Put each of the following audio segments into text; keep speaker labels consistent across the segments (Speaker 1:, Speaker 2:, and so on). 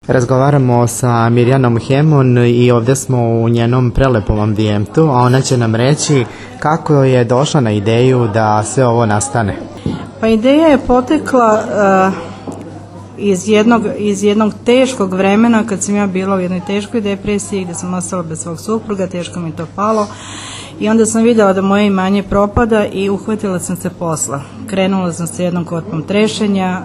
Speaker 1: Razgovaramo sa Mirjanom Hemon i ovdje smo u njenom prelepom ambijentu, a ona će nam reći kako je došla na ideju da sve ovo nastane.
Speaker 2: Pa ideja je potekla iz jednog teškog vremena kad sam ja bila u jednoj teškoj depresiji gdje sam ostala bez svog supruga, teško mi to palo i onda sam vidjela da moje imanje propada i uhvatila sam se posla. Krenula sam sa jednom kotpom trešenja,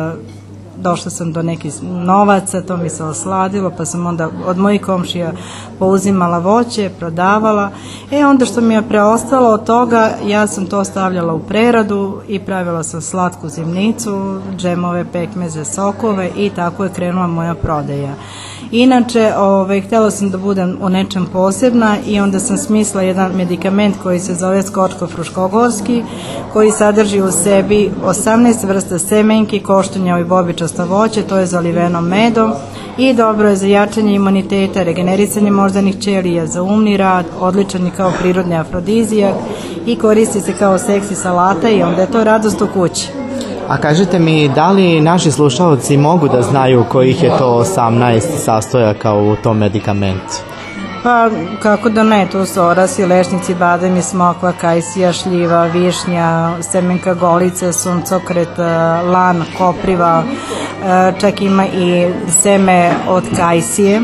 Speaker 2: došla sam do nekih novaca, to mi se osladilo, pa sam onda od mojih komšija pouzimala voće, prodavala. Onda što mi je preostalo od toga, ja sam to stavljala u preradu i pravila sam slatku zimnicu, džemove, pekmeze, sokove i tako je krenula moja prodaja. Inače, htjela sam da budem u nečem posebna i onda sam smislila jedan medikament koji se zove skočko fruškogorski, koji sadrži u sebi 18 vrsta semenki, koštunja i bobičasto voće, to je zaliveno medom i dobro je za jačanje imuniteta, regenerisanje moždanih ćelija, za umni rad, odličan je kao prirodni afrodizijak i koristi se kao seksi salata i onda je to radost u kući.
Speaker 1: A kažite mi, da li naši slušalci mogu da znaju kojih je to 18 sastojaka u tom medikamentu?
Speaker 2: Pa kako da ne, tu su orasi, lešnici, bademi, smokva, kajsija, šljiva, višnja, semenka golice, suncokret, lan, kopriva, čak ima i seme od kajsije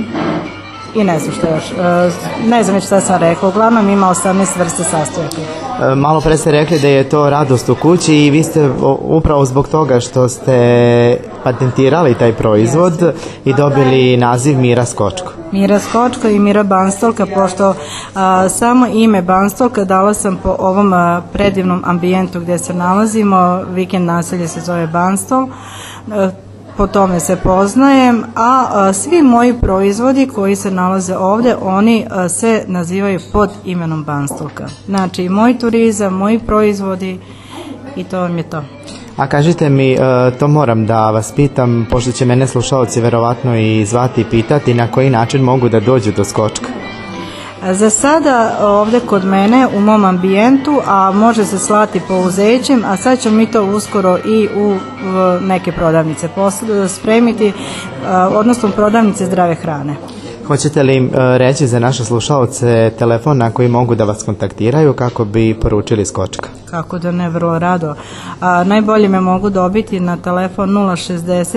Speaker 2: i ne znam što još, ne znam već šta sam rekla, uglavnom ima 18 vrste sastojaka.
Speaker 1: Malo pre ste rekli da je to radost u kući i vi ste upravo zbog toga što ste patentirali taj proizvod i dobili naziv Mira Skočko.
Speaker 2: Mira Skočko i Mira Banstolka, pošto samo ime Banstolka dala sam po ovom predivnom ambijentu gdje se nalazimo, vikend naselje se zove Banstol, po tome se poznajem, a svi moji proizvodi koji se nalaze ovdje, oni se nazivaju pod imenom Banstolka. Znači, moj turizam, moji proizvodi i to vam je to.
Speaker 1: A kažite mi, to moram da vas pitam, pošto će mene slušalci verovatno i zvati i pitati na koji način mogu da dođu do Skočka.
Speaker 2: Za sada ovdje kod mene u mom ambijentu, a može se slati pouzećem, a sad ćemo mi to uskoro i u neke prodavnice spremiti, odnosno prodavnice zdrave hrane.
Speaker 1: Hoćete li reći za naše slušalce telefon na koji mogu da vas kontaktiraju kako bi poručili Skočka?
Speaker 2: Kako da ne, vrlo rado. Najbolje me mogu dobiti na telefon 060